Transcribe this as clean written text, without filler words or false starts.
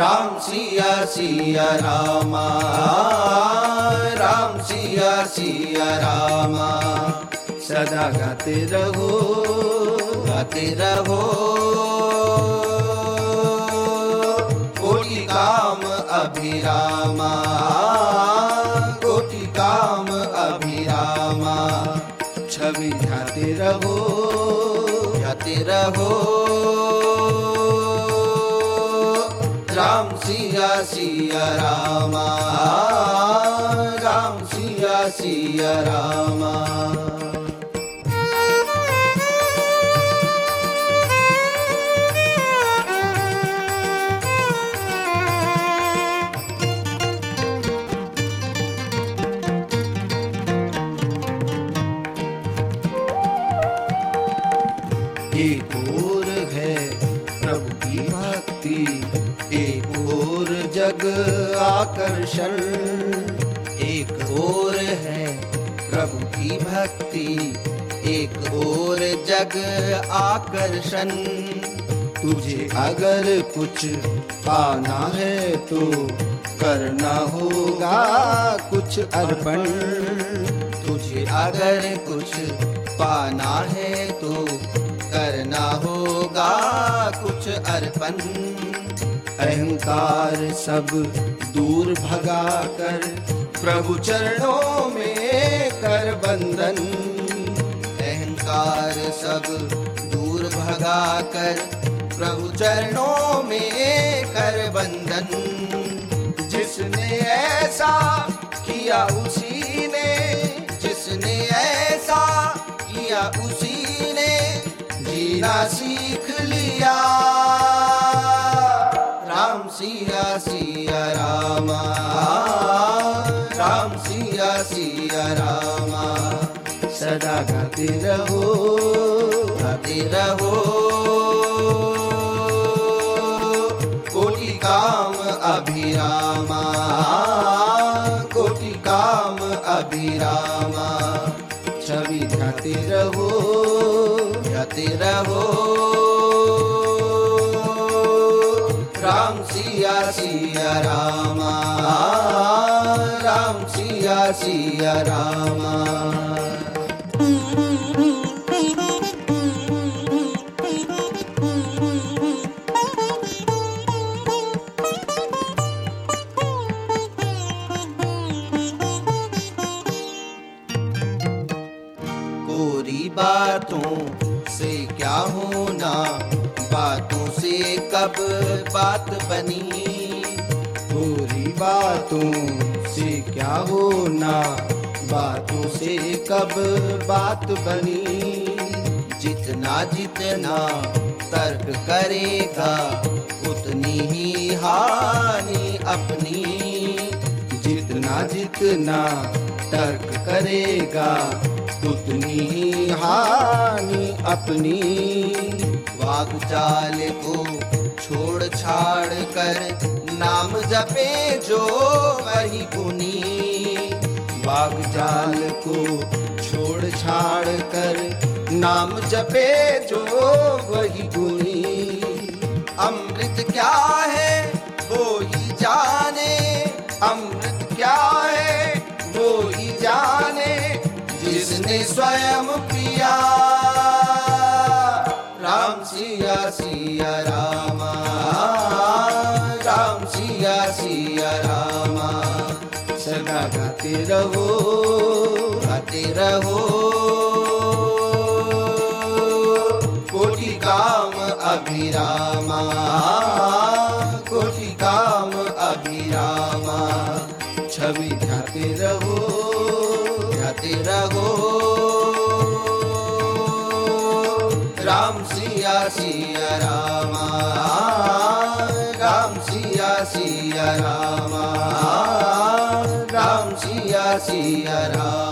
राम सिया सिया रामा, राम सिया सिया रामा। सदा गाते रहो, गाते रहो, कोटि काम अभिरामा, कोटि काम अभिरामा। छवि ध्याते रहो, ध्याते रहो, राम सिया सिया रामा, राम सिया सिया रामा। एक ओर है प्रभु की भक्ति, एक ओर जग आकर्षण। एक ओर है प्रभु की भक्ति, एक ओर जग आकर्षण। तुझे अगर कुछ पाना है तो करना होगा कुछ अर्पण। तुझे अगर कुछ पाना है तो करना होगा कुछ अर्पण। अहंकार सब दूर भगा कर प्रभु चरणों में कर बंधन। अहंकार सब दूर भगा कर प्रभु चरणों में कर बंधन। जिसने ऐसा किया उसी ने, जिसने ऐसा किया उसी ने जीना सीख लिया। राम सिया सिया रामा, राम सिया सिया रामा। सदा गाते रहो, गाते रहो, कोटि काम अभिरामा, कोटि काम अभिरामा। छवि ध्याते रहो, ध्याते रहो, राम सिया सिया रामा, राम सिया सिया रामा। कोरी बातों से क्या होना, बातों से कब बात बनी। कोरी बातों से क्या होना, बातों से कब बात बनी। जितना जितना तर्क करेगा उतनी ही हानि अपनी। जितना जितना तर्क करेगा उतनी ही हानि अपनी। वाग चाल को छोड़ छाड़ कर नाम जपे जो वही गुनी। वाग चाल को छोड़ छाड़ कर नाम जपे जो वही गुनी। अमृत क्या है वो ही जाने, अमृत क्या है वो ही जाने, जिसने स्वयं पिया। राम सिया सिया रामा, राम सिया सिया रामा। सदा गाते रहो, गाते रहो, कोटि काम अभिरामा, कोटि काम अभिरामा। छवि ध्याते रहो, ध्याते रहो, राम सिया सिया रामा, राम सिया सिया रामा, राम सिया सिया रामा।